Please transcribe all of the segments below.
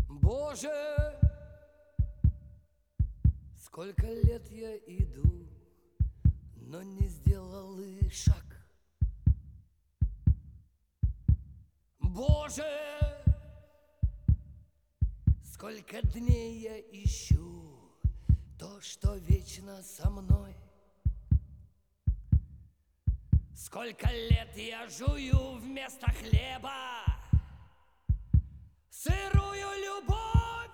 Боже, сколько лет я иду, но не сделал и шаг. Боже, сколько дней я ищу то, что вечно со мной. Сколько лет я жую вместо хлеба сырую любовь.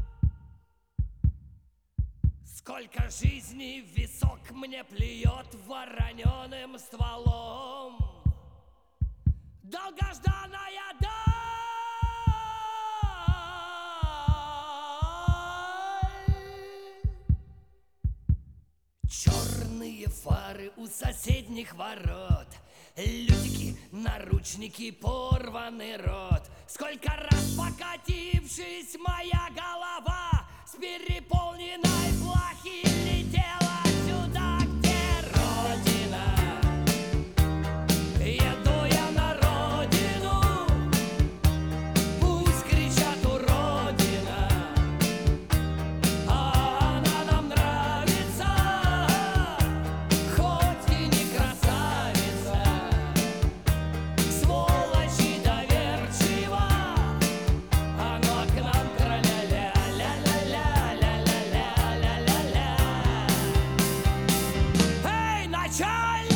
Сколько жизней в висок мне плюет вороненым стволом долгожданная даль. Черные фары у соседних ворот, лютики, наручники, порванный рот. Сколько раз покатившись, моя голова с переполненной плахи летела сюда, где Родина. Еду я на родину, пусть кричат уродина, а она нам нравится, хоть и не красавица. Сволочь и доверчива, оно к нам тра-ля-ля, ля-ля-ля-ля-ля-ля-ля-ля-ля. Эй, начальник!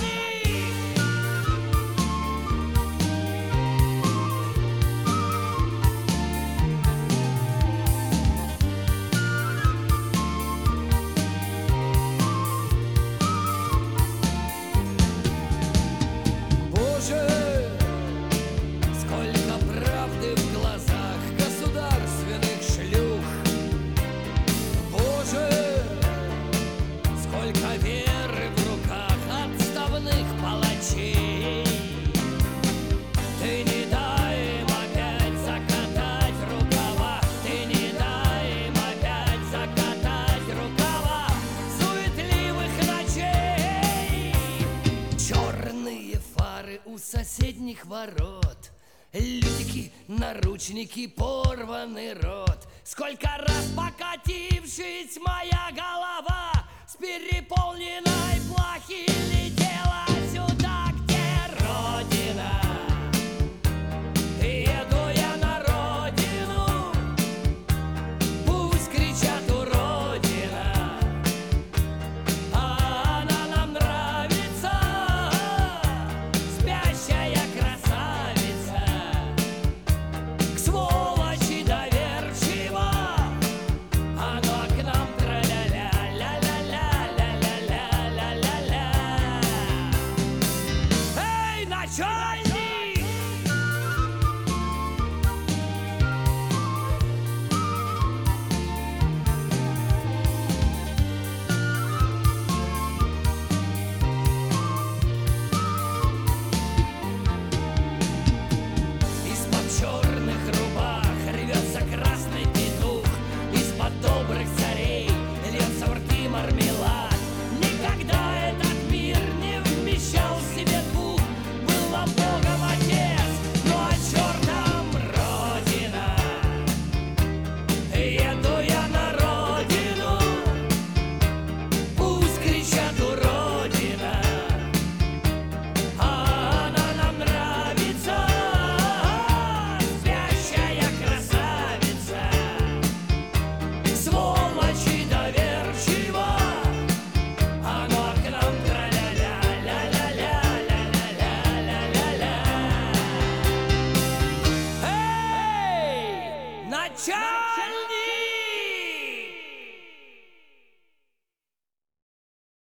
Боже, сколько правды в глазах государственных шлюх. Боже, сколько веры в руках отставных палачей. Ты не дай им опять закатать рукава, ты не дай им опять закатать рукава суетливых ночей. Черные фары у соседних ворот, лютики, наручники, порванный рот. Сколько раз покатившись, моя голова с переполненной плахи летела сюда, где Родина. Еду я на родину, пусть кричат уродина, а она нам нравится, спящая красавица. К сволочи доверчива, оно к нам тра-ля-ля, ля-ля-ля-ля-ля-ля-ля-ля-ля. Эй, начальник! Из-под черных рубах рвется красный петух, из-под добрых царей льется в рты мармелад. Никогда этот мир не вмещал в себе двух. Была Богом отец, ну а чертом Родина. Еду я на родину, пусть кричат уродина, а она нам нравится, спящая красавица. Сволочь и доверчива, оно к нам тра-ля-ля, ля-ля-ля-ля-ля-ля-ля-ля-ля. Эй, начальник!